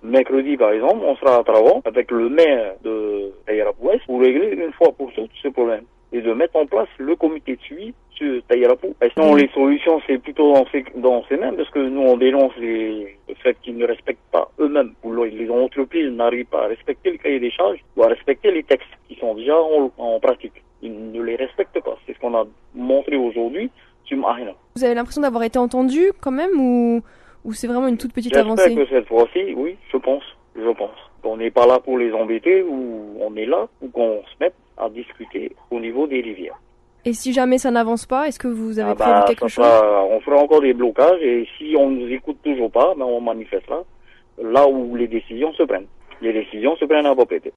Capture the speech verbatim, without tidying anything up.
Mercredi, par exemple, on sera à Travaux avec le maire de Taïrapou Ouest pour régler une fois pour toutes ce problème et de mettre en place le comité de suivi sur Taïrapou. Et sinon, les solutions, c'est plutôt dans ces, dans ces mêmes, parce que nous, on dénonce les, le fait qu'ils ne respectent pas eux-mêmes, ou les entreprises n'arrivent pas à respecter le cahier des charges ou à respecter les textes qui sont déjà en, en pratique. Ils ne les respectent pas. C'est ce qu'on a montré aujourd'hui sur Mahina. Vous avez l'impression d'avoir été entendu quand même, ou, ou c'est vraiment une toute petite avancée? J'espère que cette fois-ci, oui, je pense, je pense. On n'est pas là pour les embêter, ou on est là pour qu'on se mette à discuter au niveau des rivières. Et si jamais ça n'avance pas, est-ce que vous avez ah prévu bah, quelque chose? Sera, on fera encore des blocages, et si on nous écoute toujours pas, ben on manifestera là où les décisions se prennent. Les décisions se prennent à Bopété.